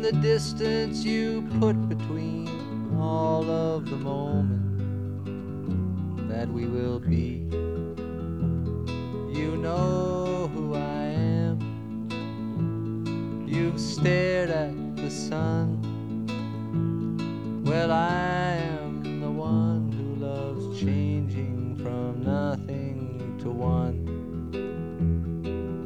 the distance you put between all of the moments that we will be. You know who I am. You've stared